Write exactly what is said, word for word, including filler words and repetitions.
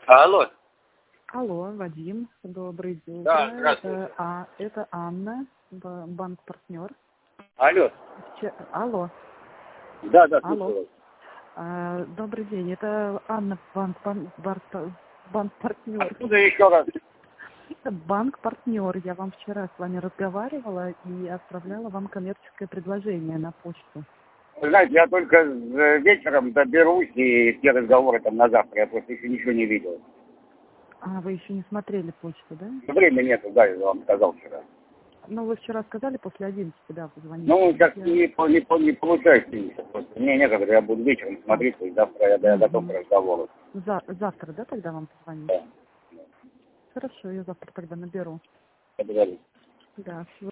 Алло. Алло, Вадим, добрый день. Да, здравствуйте. Это, а, это Анна, б- банк-партнер. Алло. Че- Алло, Да, да, алло. слушаю вас. А, добрый день, это Анна, банк, бан- бар- банк-партнер. Откуда еще раз? Это банк-партнер. Я вам вчера с вами разговаривала и отправляла вам коммерческое предложение на почту. Вы знаете, я только э, вечером доберусь, и все разговоры там на завтра, я просто еще ничего не видел. А, вы еще не смотрели почту, да? Времени нету, да, я вам сказал вчера. Ну, вы вчера сказали после одиннадцати, да, позвоните. Ну, сейчас Я- не, по- не, по- не получается еще просто. Мне некогда, я буду вечером смотреть, и завтра я, я готов к разговору. За- завтра, да, тогда вам позвонить? Да, Хорошо, я завтра тогда наберу. благодарю. Да, всего